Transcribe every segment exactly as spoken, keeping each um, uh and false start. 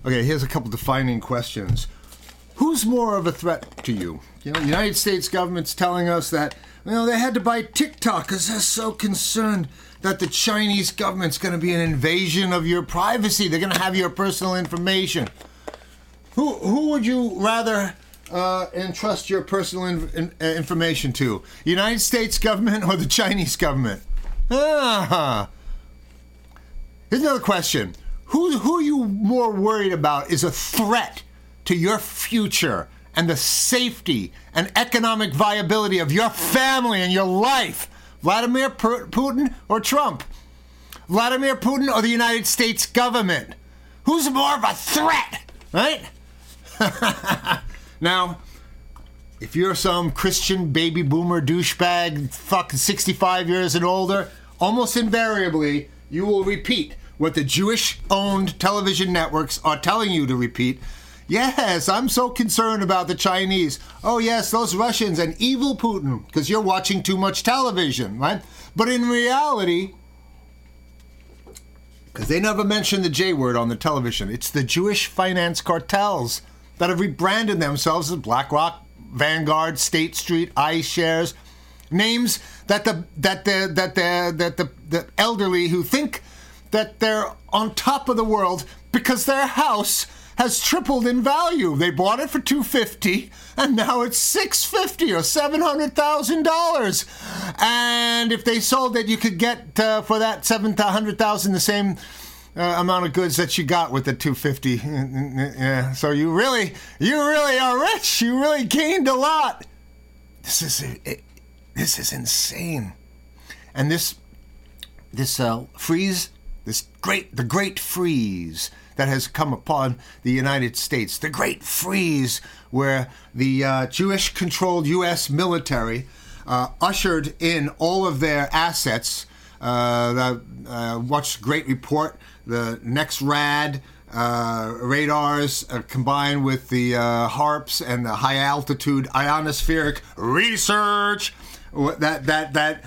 Okay, here's a couple defining questions. Who's more of a threat to you? You know, the United States government's telling us that, you know, they had to buy TikTok because they're so concerned that the Chinese government's going to be an invasion of your privacy. They're going to have your personal information. Who who would you rather uh, entrust your personal in, in, uh, information to? United States government or the Chinese government? Ah. Here's another question. Who who are you more worried about is a threat to your future and the safety and economic viability of your family and your life? Vladimir Putin or Trump? Vladimir Putin or the United States government? Who's more of a threat, right? Now, if you're some Christian baby boomer douchebag, fucking sixty-five years and older, almost invariably you will repeat what the Jewish-owned television networks are telling you to repeat. Yes, I'm so concerned about the Chinese. Oh, yes, those Russians and evil Putin, because you're watching too much television, right? But in reality, because they never mention the J word on the television, it's the Jewish finance cartels that have rebranded themselves as BlackRock, Vanguard, State Street, iShares, names that the that the that the that the, the elderly who think that they're on top of the world because their house has tripled in value. They bought it for two hundred fifty dollars and now it's six hundred fifty dollars or seven hundred thousand dollars. And if they sold it, you could get uh, for that seven hundred thousand dollars the same uh, amount of goods that you got with the two hundred fifty dollars. Yeah. So you really, you really are rich. You really gained a lot. This is it, this is insane. And this this uh, freeze, this great the great freeze that has come upon the United States, the Great Freeze, where the uh, Jewish-controlled U S military uh, ushered in all of their assets. Uh, the, uh, watched a great report, the NEXRAD uh, radars uh, combined with the uh, HARPs and the high-altitude ionospheric research, that that that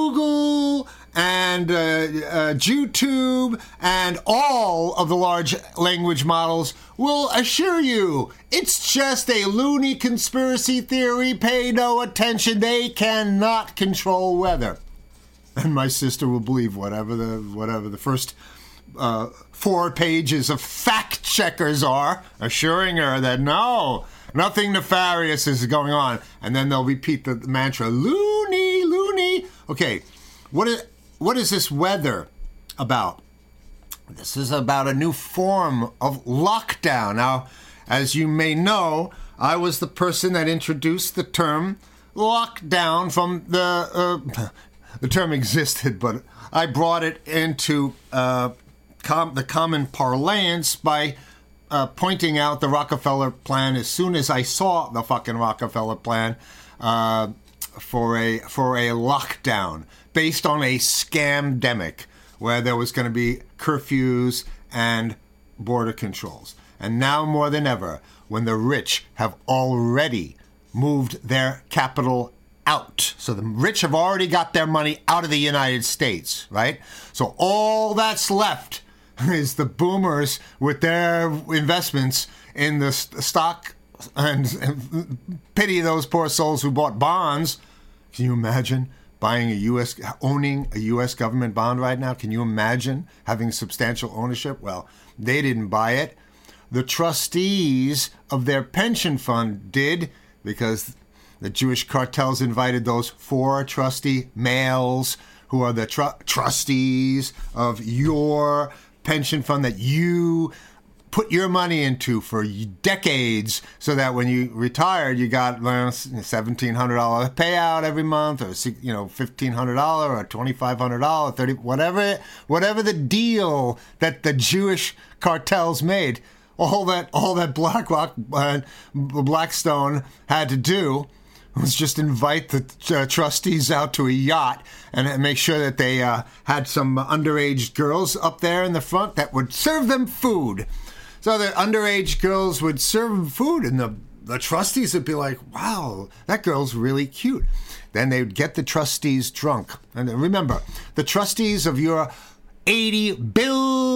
Google and uh, uh, YouTube and all of the large language models will assure you it's just a loony conspiracy theory. Pay no attention. They cannot control weather. And my sister will believe whatever the whatever the first uh, four pages of fact checkers are, assuring her that no, nothing nefarious is going on. And then they'll repeat the mantra, loony, loony. Okay, what is... What is this weather about? This is about a new form of lockdown. Now, as you may know, I was the person that introduced the term lockdown from the... Uh, the term existed, but I brought it into uh, com- the common parlance by uh, pointing out the Rockefeller plan as soon as I saw the fucking Rockefeller plan uh, for a for a lockdown based on a scamdemic where there was going to be curfews and border controls. And now more than ever, when the rich have already moved their capital out. So the rich have already got their money out of the United States, right? So all that's left is the boomers with their investments in the stock, and, and pity those poor souls who bought bonds. Can you imagine buying a U S, owning a U S government bond right now? Can you imagine having substantial ownership? Well, they didn't buy it. The trustees of their pension fund did, because the Jewish cartels invited those four trustee males who are the tr- trustees of your pension fund that you put your money into for decades, so that when you retired, you got well, seventeen hundred dollars payout every month, or you know, fifteen hundred dollars or twenty-five hundred dollars, thirty whatever, whatever the deal that the Jewish cartels made. All that, all that BlackRock, uh, Blackstone had to do was just invite the uh, trustees out to a yacht and make sure that they uh, had some underage girls up there in the front that would serve them food. So the underage girls would serve them food, and the, the trustees would be like, wow, that girl's really cute. Then they would get the trustees drunk. And remember, the trustees of your eighty billion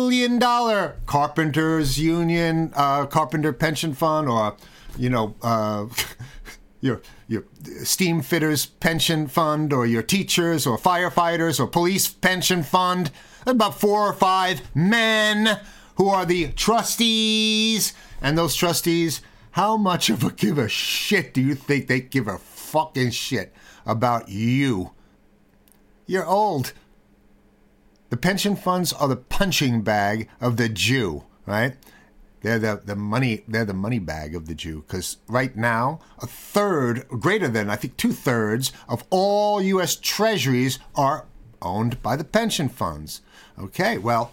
billion dollar carpenters union, uh, carpenter pension fund, or, you know, uh, your your steam fitters pension fund, or your teachers or firefighters or police pension fund. About four or five men who are the trustees. And those trustees, how much of a give a shit do you think they give a fucking shit about you? You're old. The pension funds are the punching bag of the Jew, right? They're the, the money they're the money bag of the Jew, because right now a third, greater than I think two thirds of all U S treasuries are owned by the pension funds. Okay, well,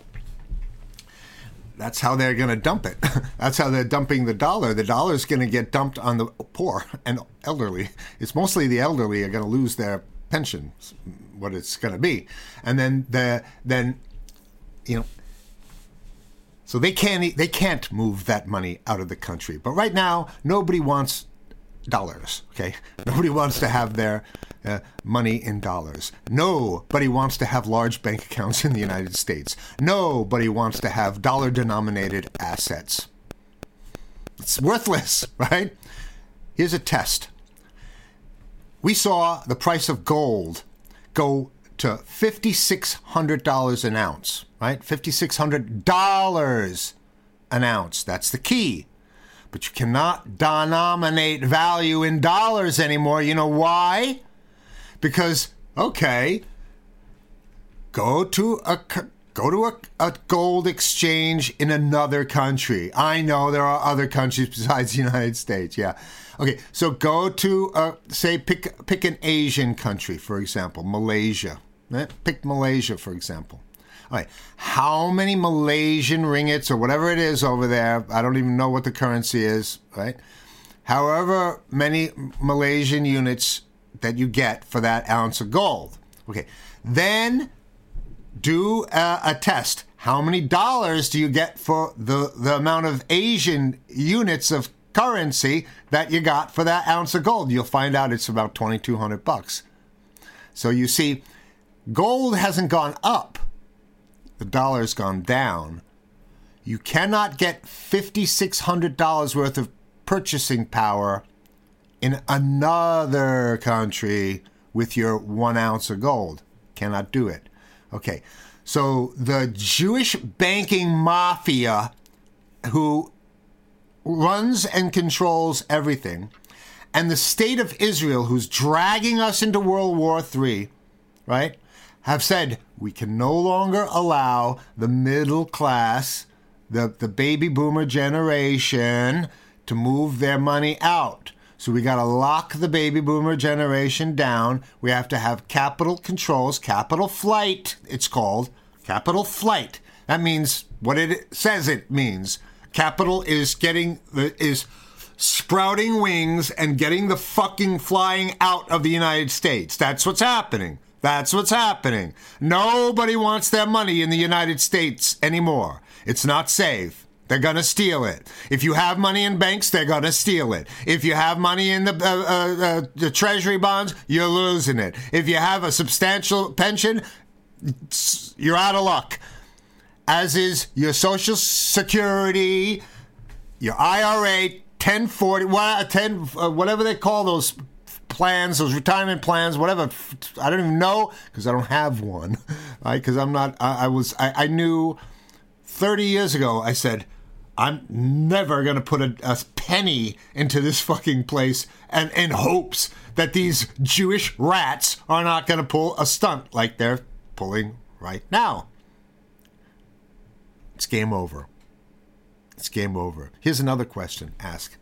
that's how they're going to dump it. That's how they're dumping the dollar. The dollar is going to get dumped on the poor and elderly. It's mostly the elderly are going to lose their pension, what it's going to be, and then the then, you know. So they can't they can't move that money out of the country. But right now, nobody wants dollars. Okay, nobody wants to have their uh, money in dollars. Nobody wants to have large bank accounts in the United States. Nobody wants to have dollar-denominated assets. It's worthless, right? Here's a test. We saw the price of gold go to five thousand six hundred dollars an ounce, right? five thousand six hundred dollars an ounce. That's the key. But you cannot denominate value in dollars anymore. You know why? Because, okay, go to a go to a, a gold exchange in another country. I know there are other countries besides the United States. Yeah. Okay, so go to, uh, say, pick pick an Asian country, for example, Malaysia. Right? Pick Malaysia, for example. All right, how many Malaysian ringgits or whatever it is over there, I don't even know what the currency is, right? However many Malaysian units that you get for that ounce of gold. Okay, then do a, a test. How many dollars do you get for the, the amount of Asian units of currency that you got for that ounce of gold? You'll find out it's about twenty-two hundred bucks. So you see, gold hasn't gone up. The dollar's gone down. You cannot get five thousand six hundred dollars worth of purchasing power in another country with your one ounce of gold. Cannot do it. Okay, so the Jewish banking mafia who runs and controls everything, and the state of Israel, who's dragging us into World War Three, right, have said we can no longer allow the middle class, the, the baby boomer generation, to move their money out. So we got to lock the baby boomer generation down. We have to have capital controls, capital flight, it's called. Capital flight. That means what it says it means. Capital is getting the is sprouting wings and getting the fucking flying out of the United States. That's what's happening. That's what's happening. Nobody wants their money in the United States anymore. It's not safe. They're going to steal it. If you have money in banks, they're going to steal it. If you have money in the, uh, uh, uh, the treasury bonds, you're losing it. If you have a substantial pension, you're out of luck. As is your Social Security, your I R A, ten forty, ten, uh, whatever they call those plans, those retirement plans, whatever. I don't even know because I don't have one, right? Because I'm not, I, I was, I, I knew thirty years ago, I said, I'm never going to put a, a penny into this fucking place and in hopes that these Jewish rats are not going to pull a stunt like they're pulling right now. It's game over. It's game over. Here's another question. Ask.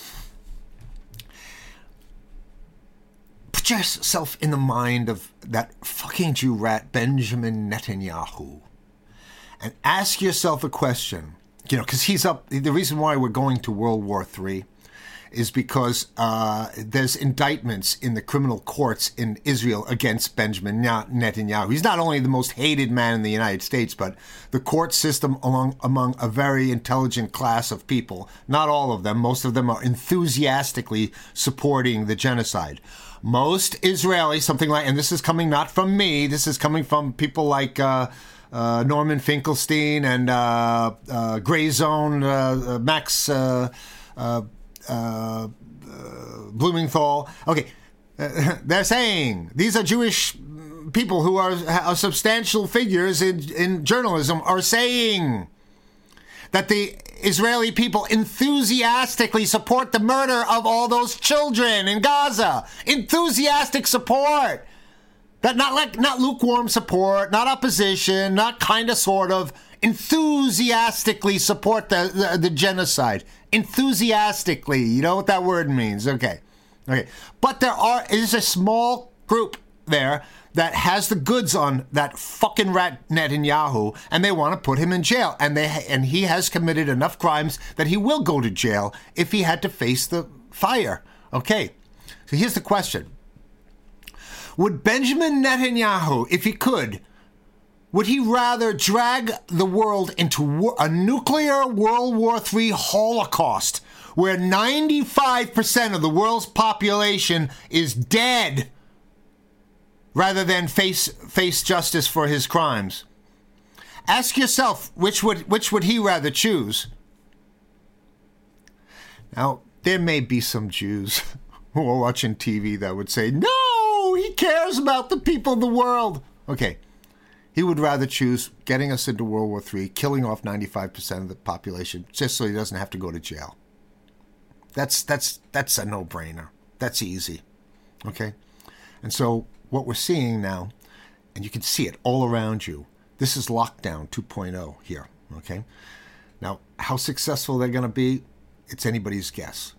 Put yourself in the mind of that fucking Jew rat, Benjamin Netanyahu, and ask yourself a question. You know, because he's up. The reason why we're going to World War Three is because uh, there's indictments in the criminal courts in Israel against Benjamin Netanyahu. He's not only the most hated man in the United States, but the court system among, among a very intelligent class of people, not all of them, most of them are enthusiastically supporting the genocide. Most Israelis, something like, and this is coming not from me, this is coming from people like uh, uh, Norman Finkelstein and uh, uh, Gray Zone, uh, uh, Max uh, uh, uh, Blumenthal. Okay, uh, they're saying these are Jewish people who are, are substantial figures in, in journalism are saying that the Israeli people enthusiastically support the murder of all those children in Gaza. Enthusiastic support. That not like not lukewarm support, not opposition, not kind of sort of. Enthusiastically support the, the, the genocide. Enthusiastically. You know what that word means. Okay. Okay. But there are is a small group there that has the goods on that fucking rat Netanyahu, and they want to put him in jail. And they and he has committed enough crimes that he will go to jail if he had to face the fire. Okay, so here's the question. Would Benjamin Netanyahu, if he could, would he rather drag the world into a nuclear World War Three Holocaust, where ninety-five percent of the world's population is dead, rather than face face justice for his crimes? Ask yourself, which would which would he rather choose? Now, there may be some Jews who are watching T V that would say, no, he cares about the people of the world. Okay, he would rather choose getting us into World War Three, killing off ninety-five percent of the population, just so he doesn't have to go to jail. That's, that's, that's a no-brainer. That's easy. Okay? And so what we're seeing now, and you can see it all around you, this is lockdown two point oh here, okay? Now, how successful they're going to be, it's anybody's guess.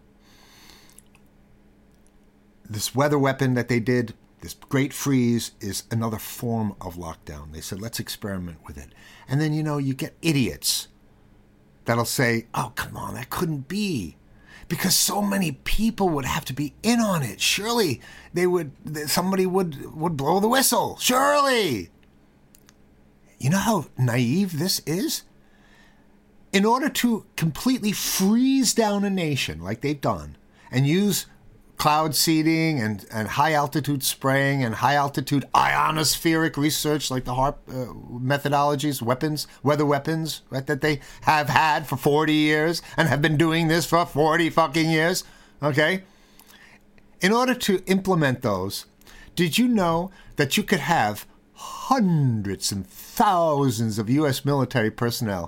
This weather weapon that they did, this great freeze, is another form of lockdown. They said, let's experiment with it. And then, you know, you get idiots that'll say, oh, come on, that couldn't be. Because so many people would have to be in on it. Surely they would. Somebody would would blow the whistle. Surely. You know how naive this is? In order to completely freeze down a nation like they've done and use cloud seeding and, and high-altitude spraying and high-altitude ionospheric research like the HAARP uh, methodologies, weapons, weather weapons, right, that they have had for forty years and have been doing this for forty fucking years, okay? In order to implement those, did you know that you could have hundreds and thousands of U S military personnel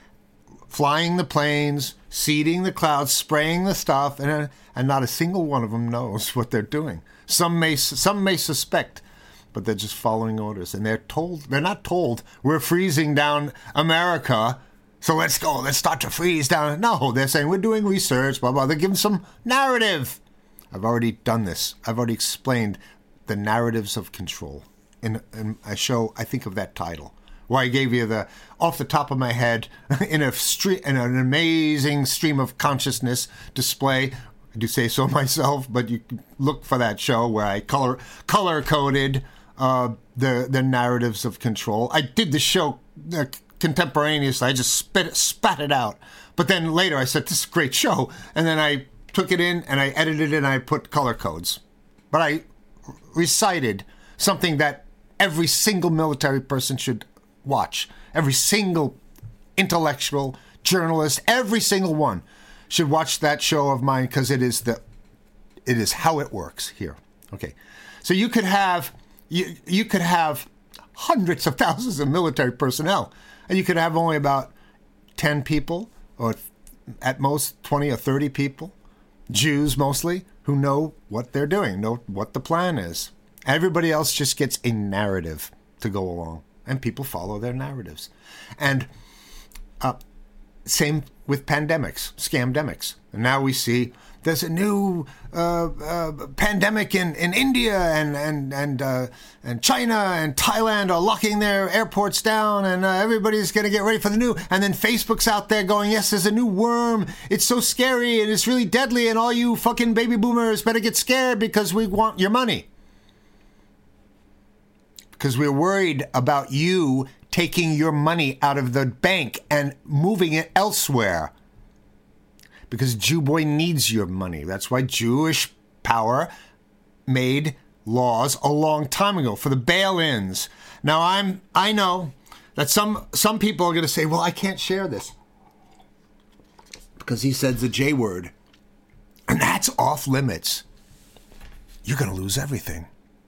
flying the planes, seeding the clouds, spraying the stuff, and and not a single one of them knows what they're doing. Some may some may suspect, but they're just following orders, and they're told they're not told we're freezing down America, so let's go, let's start to freeze down. No, they're saying we're doing research, blah blah. They're giving some narrative. I've already done this. I've already explained the narratives of control in, in a show. I think of that title, where I gave you the, off the top of my head, in a stre- in an amazing stream of consciousness display. I do say so myself, but you can look for that show where I color color coded uh, the the narratives of control. I did the show uh, contemporaneously. I just spit it, spat it out. But then later I said, this is a great show. And then I took it in and I edited it and I put color codes. But I recited something that every single military person should watch. Every single intellectual, journalist, every single one should watch that show of mine, because it is the, it is how it works here. Okay, so you could have you you could have hundreds of thousands of military personnel, and you could have only about ten people, or at most twenty or thirty people, Jews mostly, who know what they're doing, know what the plan is. Everybody else just gets a narrative to go along, and people follow their narratives. And uh, same with pandemics, scamdemics. And now we see there's a new uh, uh, pandemic in, in India, and and and uh, and China and Thailand are locking their airports down, and uh, everybody's going to get ready for the new. And then Facebook's out there going, yes, there's a new worm. It's so scary and it's really deadly, and all you fucking baby boomers better get scared because we want your money. Because we're worried about you taking your money out of the bank and moving it elsewhere. Because Jew boy needs your money. That's why Jewish power made laws a long time ago for the bail-ins. Now, I'm I know that some some people are going to say, well, I can't share this because he said the J word. And that's off limits. You're going to lose everything.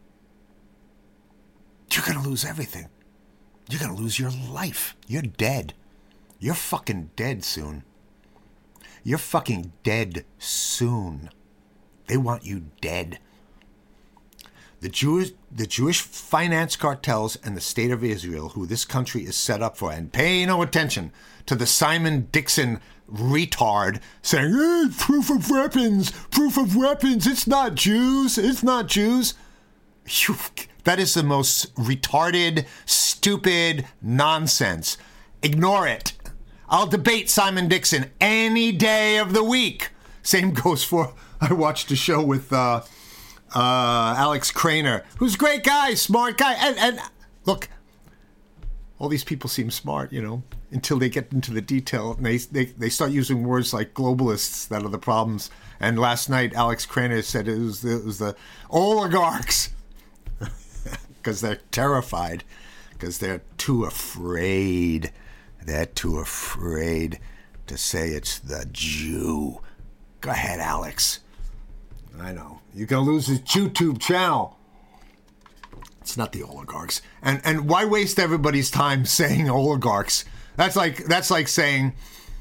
You're going to lose everything. You're going to lose your life. You're dead. You're fucking dead soon. You're fucking dead soon. They want you dead. The Jewish, the Jewish finance cartels and the state of Israel, who this country is set up for, and pay no attention to the Simon Dixon retard saying, hey, proof of weapons, proof of weapons, it's not Jews, it's not Jews. You, that is the most retarded, stupid nonsense. Ignore it. I'll debate Simon Dixon any day of the week. Same goes for, I watched a show with uh, uh, Alex Craner, who's a great guy, smart guy. And, and look, all these people seem smart, you know, until they get into the detail and they, they, they start using words like globalists that are the problems. And last night, Alex Craner said it was the, it was the oligarchs because they're terrified, because they're too afraid. They're too afraid to say it's the Jew. Go ahead, Alex. I know. You're going to lose his YouTube channel. It's not the oligarchs. And and why waste everybody's time saying oligarchs? That's like that's like saying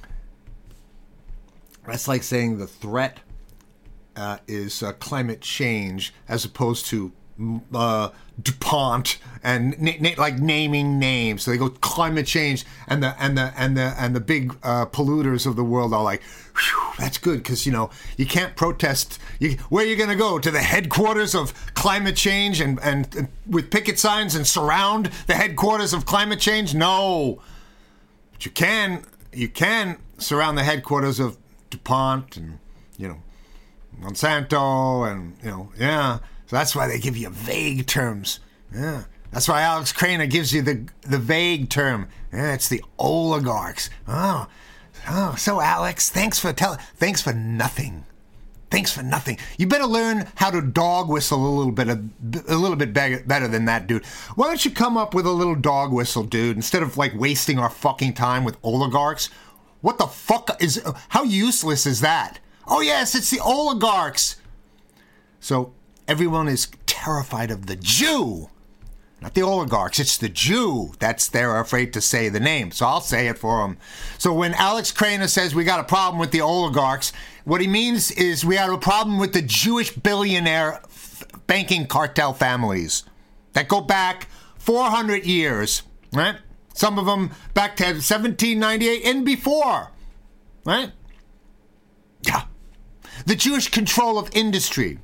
that's like saying the threat uh, is uh, climate change as opposed to uh, DuPont and na- na- like naming names. So they go climate change, and the and the and the and the big uh, polluters of the world are like, whew, that's good because you know you can't protest. You, where are you going to go, to the headquarters of climate change and, and and with picket signs and surround the headquarters of climate change? No, but you can you can surround the headquarters of DuPont and you know Monsanto and you know yeah. So that's why they give you vague terms. Yeah. That's why Alex Craner gives you the the vague term. Yeah, it's the oligarchs. Oh. Oh, so Alex, thanks for tell thanks for nothing. Thanks for nothing. You better learn how to dog whistle a little bit a, a little bit be- better than that, dude. Why don't you come up with a little dog whistle, dude, instead of like wasting our fucking time with oligarchs? What the fuck is how useless is that? Oh yes, it's the oligarchs. So everyone is terrified of the Jew, not the oligarchs. It's the Jew. That's they're afraid to say the name. So I'll say it for them. So when Alex Craner says we got a problem with the oligarchs, what he means is we have a problem with the Jewish billionaire f- banking cartel families that go back four hundred years, right? Some of them back to seventeen ninety-eight and before, right? Yeah. The Jewish control of industry.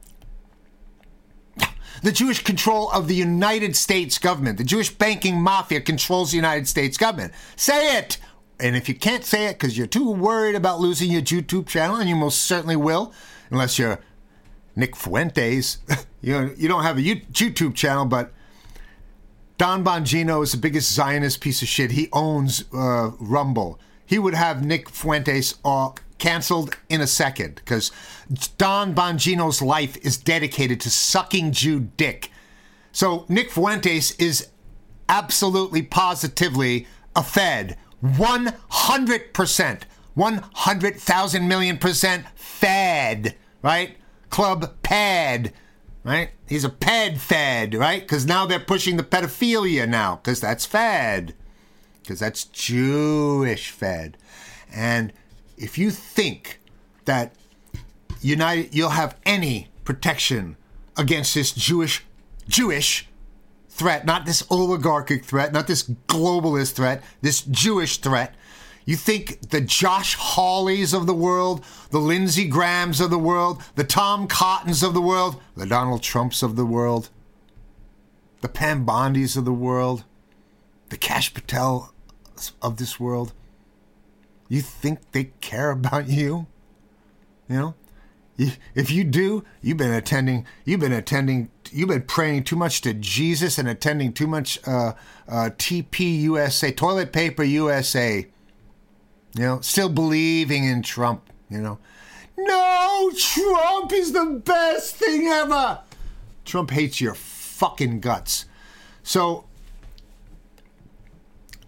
The Jewish control of the United States government. The Jewish banking mafia controls the United States government. Say it! And if you can't say it because you're too worried about losing your YouTube channel, and you most certainly will, unless you're Nick Fuentes, you you don't have a YouTube channel, but Don Bongino is the biggest Zionist piece of shit. He owns uh, Rumble. He would have Nick Fuentes uh, canceled in a second because Don Bongino's life is dedicated to sucking Jew dick. So Nick Fuentes is absolutely positively a Fed. one hundred percent. one hundred thousand million percent Fed, right? Club Ped, right? He's a ped Fed, right? Because now they're pushing the pedophilia now because that's Fed. Because that's Jewish Fed. And if you think that United, you'll have any protection against this Jewish, Jewish threat, not this oligarchic threat, not this globalist threat, this Jewish threat, you think the Josh Hawleys of the world, the Lindsey Grahams of the world, the Tom Cottons of the world, the Donald Trumps of the world, the Pam Bondis of the world, the Kash Patel of this world, you think they care about you? You know, if you do, you've been attending, you've been attending, you've been praying too much to Jesus and attending too much uh, uh, T P U S A, Toilet Paper U S A. You know, still believing in Trump, you know. No, Trump is the best thing ever. Trump hates your fucking guts. So,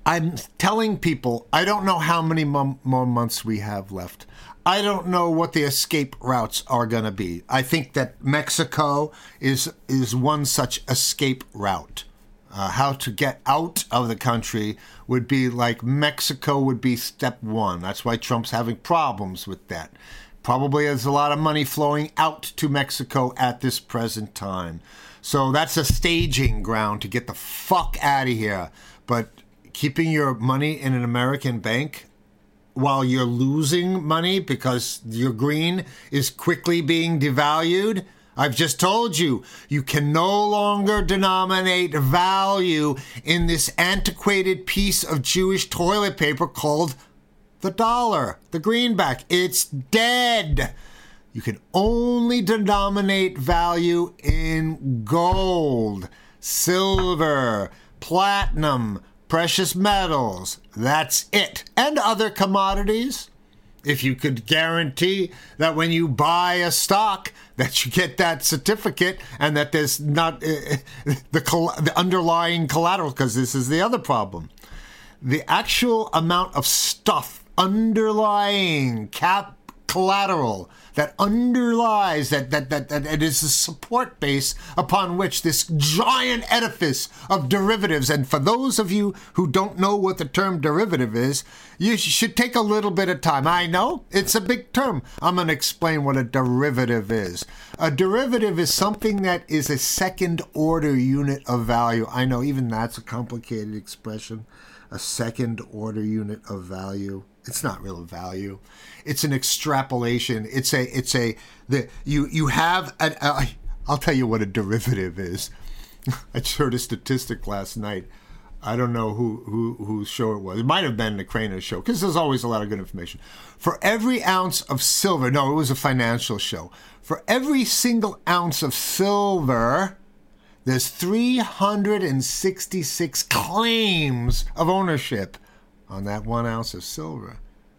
I'm telling people, I don't know how many mo- more months we have left. I don't know what the escape routes are going to be. I think that Mexico is is one such escape route. Uh, how to get out of the country would be like Mexico would be step one. That's why Trump's having problems with that. Probably there's a lot of money flowing out to Mexico at this present time. So that's a staging ground to get the fuck out of here. But keeping your money in an American bank while you're losing money because your green is quickly being devalued, I've just told you, you can no longer denominate value in this antiquated piece of Jewish toilet paper called the dollar, the greenback. It's dead. You can only denominate value in gold, silver, platinum, precious metals. That's it. And other commodities. If you could guarantee that when you buy a stock that you get that certificate and that there's not uh, the, col- the underlying collateral, because this is the other problem. The actual amount of stuff underlying cap collateral that underlies that that that, that it is the support base upon which this giant edifice of derivatives. And for those of you who don't know what the term derivative is, you should take a little bit of time. I know it's a big term. I'm going to explain what a derivative is. A derivative is something that is a second order unit of value. I know even that's a complicated expression. A second order unit of value. It's not real value. It's an extrapolation. It's a, it's a, the, you, you have, an, uh, I'll tell you what a derivative is. I just heard a statistic last night. I don't know who, who, whose show it was. It might have been the Craner show, because there's always a lot of good information. For every ounce of silver, no, it was a financial show. For every single ounce of silver, there's three hundred sixty-six claims of ownership on that one ounce of silver.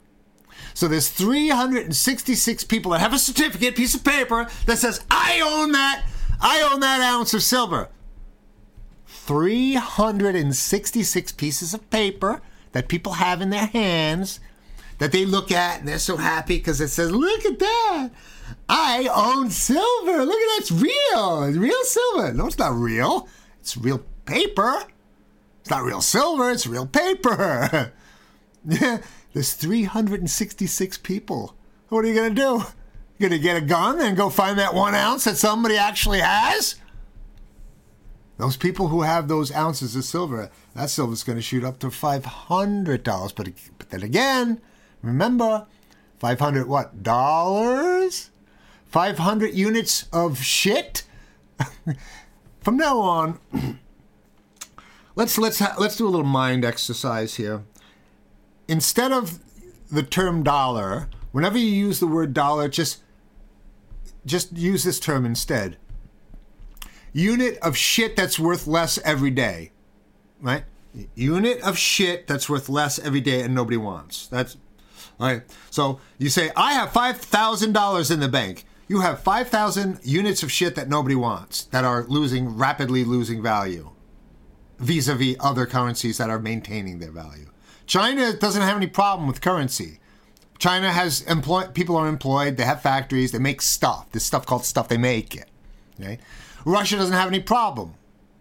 So there's three hundred sixty-six people that have a certificate, piece of paper, that says, I own that, I own that ounce of silver. three hundred sixty-six pieces of paper that people have in their hands that they look at and they're so happy because it says, look at that. I own silver. Look at that. It's real. It's real silver. No, it's not real. It's real paper. It's not real silver. It's real paper. Yeah, there's three hundred sixty-six people. What are you going to do? You're going to get a gun and go find that one ounce that somebody actually has? Those people who have those ounces of silver, that silver's going to shoot up to five hundred dollars. But, but then again, remember, five hundred what? Dollars? five hundred units of shit? From now on, let's let's ha- let's do a little mind exercise here. Instead of the term dollar, whenever you use the word dollar, just just use this term instead. Unit of shit that's worth less every day, right? Unit of shit that's worth less every day and nobody wants. That's all right. So you say, I have five thousand dollars in the bank. You have five thousand units of shit that nobody wants, that are losing, rapidly losing value, vis-a-vis other currencies that are maintaining their value. China doesn't have any problem with currency. China has employ people are employed, they have factories, they make stuff. This stuff called stuff, they make it. Okay? Russia doesn't have any problem.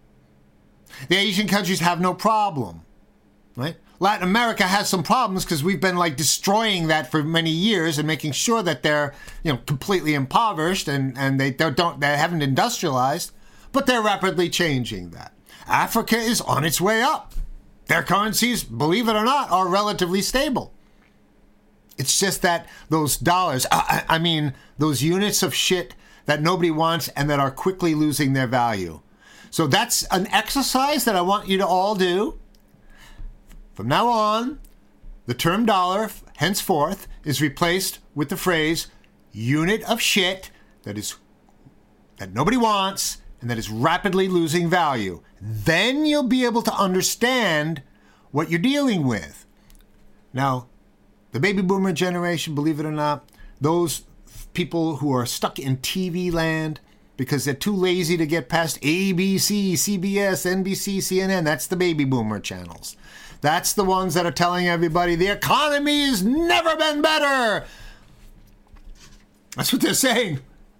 The Asian countries have no problem. Right? Latin America has some problems because we've been like destroying that for many years and making sure that they're, you know, completely impoverished and, and they don't, don't they haven't industrialized, but they're rapidly changing that. Africa is on its way up. Their currencies, believe it or not, are relatively stable. It's just that those dollars, I, I mean, those units of shit that nobody wants and that are quickly losing their value. So that's an exercise that I want you to all do. From now on, the term dollar, henceforth, is replaced with the phrase unit of shit that is that nobody wants and that is rapidly losing value. Then you'll be able to understand what you're dealing with. Now, the baby boomer generation, believe it or not, those people who are stuck in T V land because they're too lazy to get past A B C, C B S, N B C, C N N, that's the baby boomer channels. That's the ones that are telling everybody the economy has never been better. That's what they're saying.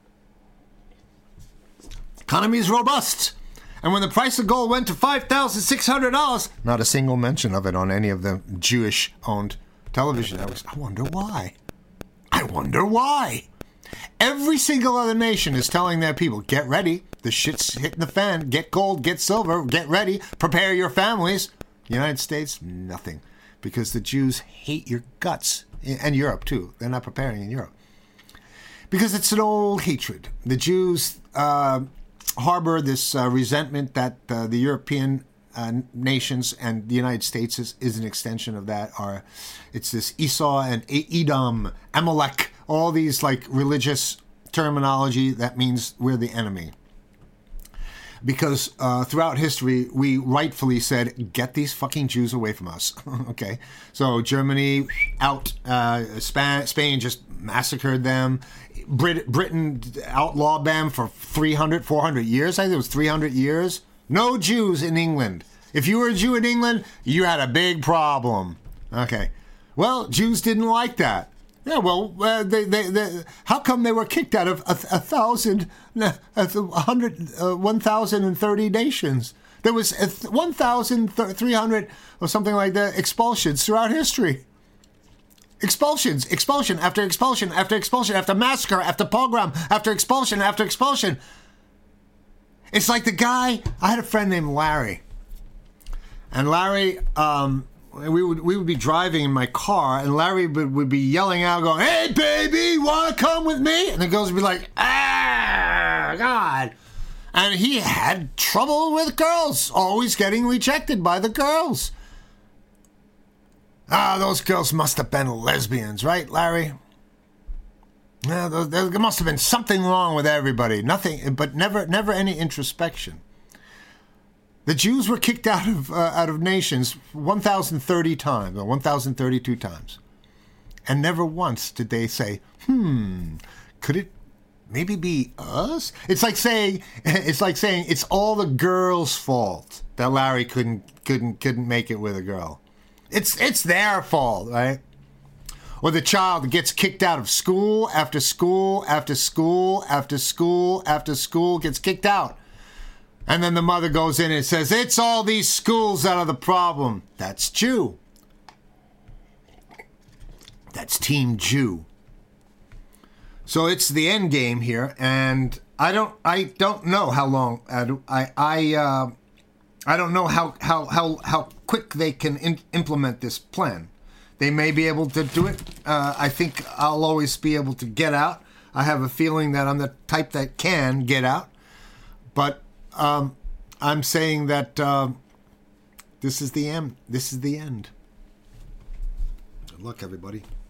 Economy is robust. And when the price of gold went to five thousand six hundred dollars, not a single mention of it on any of the Jewish-owned television networks. I wonder why. I wonder why. Every single other nation is telling their people, get ready. The shit's hitting the fan. Get gold, get silver, get ready. Prepare your families. United States, nothing. Because the Jews hate your guts. And Europe, too. They're not preparing in Europe. Because it's an old hatred. The Jews uh, harbor this uh, resentment that uh, the European uh, nations and the United States is, is an extension of that. Are It's this Esau and Edom, Amalek, all these like religious terminology that means we're the enemy. Because uh, throughout history, we rightfully said, get these fucking Jews away from us. Okay. So Germany out, uh, Span- Spain just massacred them. Brit- Britain outlawed them for three hundred, four hundred years. I think it was three hundred years. No Jews in England. If you were a Jew in England, you had a big problem. Okay. Well, Jews didn't like that. Yeah, well, uh, they, they, they, how come they were kicked out of a, a thousand, a hundred, uh, one thousand and thirty nations? There was one thousand three hundred or something like that expulsions throughout history. Expulsions, expulsion after expulsion after expulsion after massacre after pogrom after expulsion after expulsion. It's like the guy. I had a friend named Larry, and Larry. Um, We would we would be driving in my car, and Larry would, would be yelling out, going, "Hey, baby, want to come with me?" And the girls would be like, "Ah, God." And he had trouble with girls, always getting rejected by the girls. Ah, those girls must have been lesbians, right, Larry? Yeah, there, there must have been something wrong with everybody. Nothing, but never, never any introspection. The Jews were kicked out of uh, out of nations one thousand thirty times, or one thousand thirty-two times. And never once did they say, hmm, could it maybe be us? It's like saying it's like saying it's all the girls' fault that Larry couldn't couldn't couldn't make it with a girl. It's it's their fault, right? Or the child gets kicked out of school after school after school after school after school gets kicked out. And then the mother goes in and says, it's all these schools that are the problem. That's Jew. That's Team Jew. So it's the end game here, and I don't I don't know how long I I uh, I don't know how how how, how quick they can in, implement this plan. They may be able to do it. Uh, I think I'll always be able to get out. I have a feeling that I'm the type that can get out, but. Um, I'm saying that uh, this is the end. This is the end. Good luck, everybody.